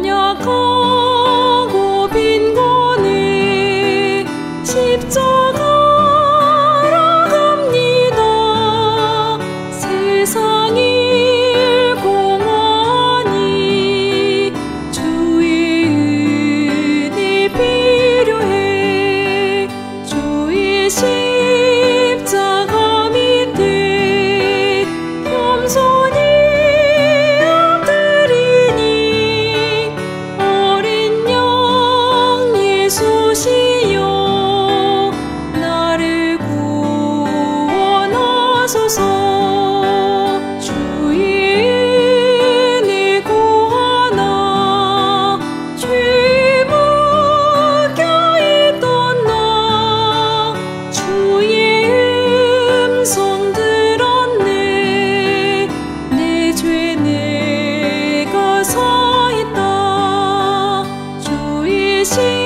연약하고 빈곤해 십자가로 갑니다. 세상을 공하니 주의 은혜 필요해. 주의 십자가 밑에 겸손히 엎드리니 어린 양 예수시여 나를 구원하소서. 주의 은혜 구하나 죄 묶여있던 나 주의 음성 들었네. 내 죄 내가 사했다. 주의